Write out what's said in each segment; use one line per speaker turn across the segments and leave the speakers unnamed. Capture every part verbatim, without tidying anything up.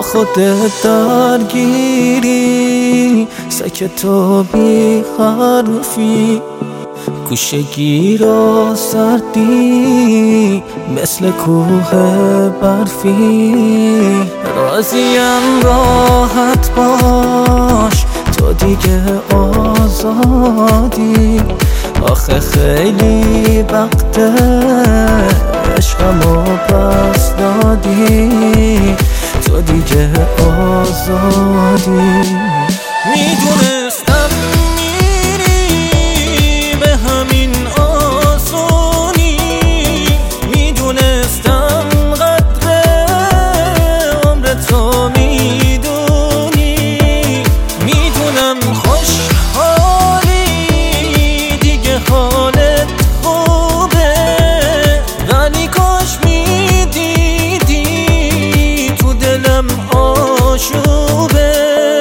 خودت درگیری، سکت و بی حرفی، گوشه گیر و سردی مثل کوه برفی. راضیم راحت باش تو دیگه آزادی، آخه خیلی وقته عشقمو پس دادی، تو دیگه آزادی. میدونستم میری به همین آسونی، میدونستم قدر عمر تو میدونی، میدونم خوشحالی دیگه حالت خوبه، ولی کاش میدیدی تو دلم آشوبه.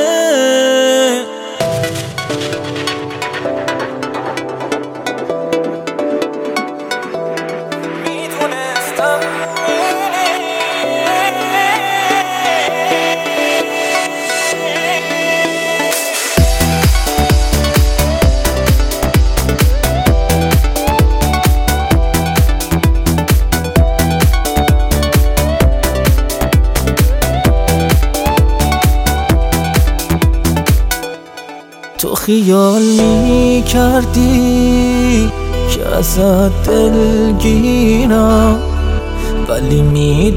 تو خیال می کردی که ازت دلگیرم، ولی می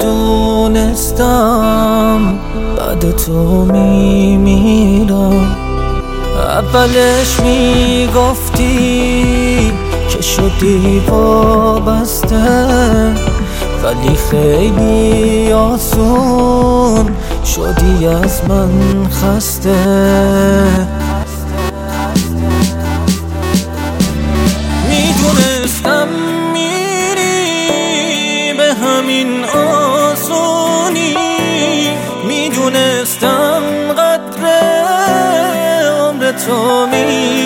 دونستم بعد تو می میرم. اولش می گفتی که شدی وابسته، ولی خیلی آسون شدی از من خسته. میدونستم میری به همین آسونی، میدونستم قدر عمر تو می